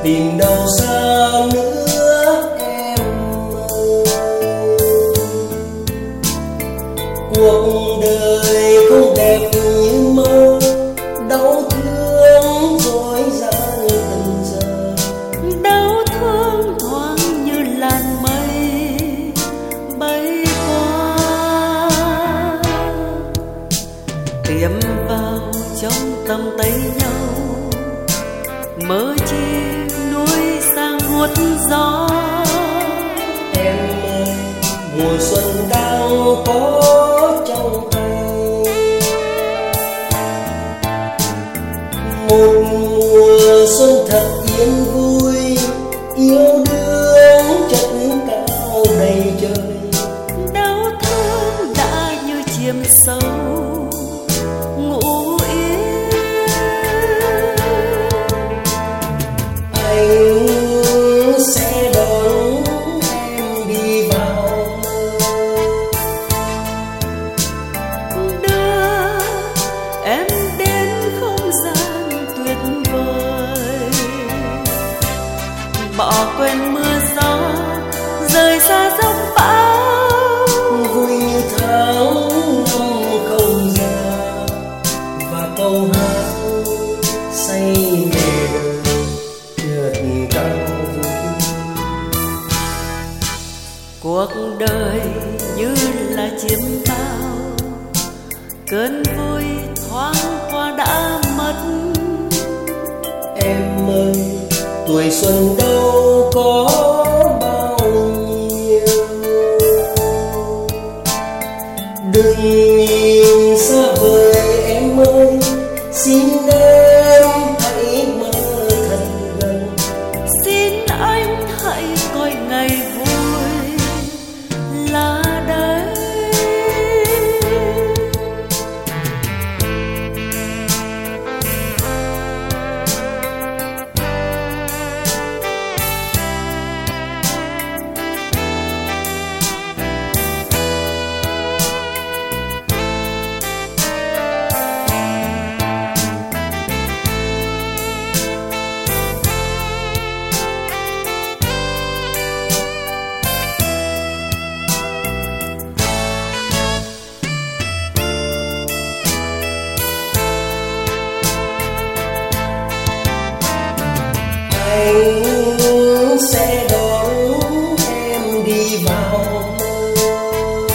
tìm đâu xa nữa em ơi. Cuộc đời không đẹp như mơ, đau thương dối gian từng giờ, đau thương thoáng như làn mây bay qua, tiệm vào trong tầm tay nhau, mơ chi núi sang nuốt gió. Em ơi, mùa xuân đang có trong tay, một mùa xuân thật yên vui, yêu đương chất cao đầy trời. Đau thương đã như chìm sâu ngủ yên, anh sẽ đón em đi vào mơ, đưa em đến không gian tuyệt vời, bỏ quên mưa gió, rời xa giông bão. vui như tháng năm không già, và câu hát say mê đời chợt cao vui. Cuộc đời như là chiêm bao, cơn vui thoáng qua đã mất. Em ơi, tuổi xuân đâu có bao nhiêu, đừng nhìn xa vời em ơi, xin em hãy mơ thật gần. Xin anh hãy coi ngày vui là đây. Anh sẽ đón em đi vào mơ,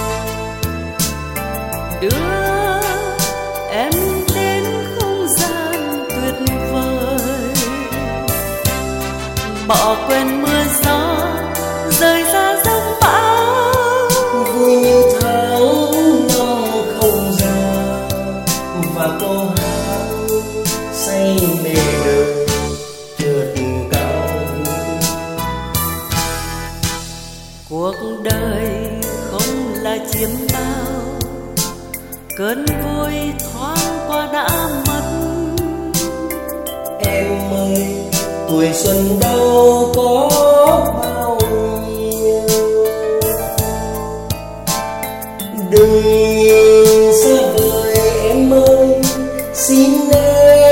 Đưa em đến không gian tuyệt vời, bỏ quên mưa gió, rời xa giông bão. vui như tháng năm không già, và câu hát say mê đời chợt cao vui. Cuộc đời không là chiếm bao, cơn vui thoáng qua đã mất. Em ơi, tuổi xuân đâu có bao nhiêu, đừng nhìn xa vời em ơi, xin em